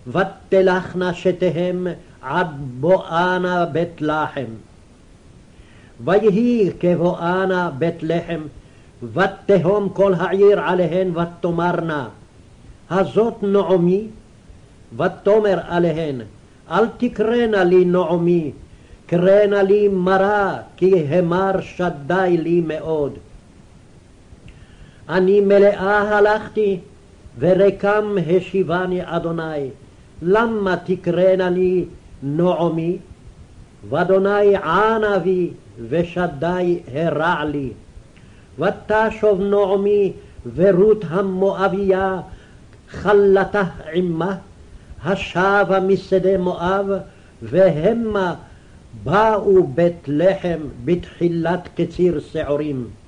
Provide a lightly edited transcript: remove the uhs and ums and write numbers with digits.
ותלכנה שתיהם עד בואנה בית לחם. ויהי כבואנה בית לחם, ותהום כל העיר עליהן ותאמרנה, הזאת נעמי? ותאמר עליהן, אל תקראנה לי נעמי, קראנה לי מרה, כי המר שדי לי מאוד. אני מלאה הלכתי, ורקם השיבני אדוני, למה תקראנה לי נעמי? ואדוני ענה בי, ושדי הרע לי. ותשוב נעמי ורות המואביה חלתה עמה, השבה משדה מואב, והמה באו בית לחם בתחילת קציר שעורים.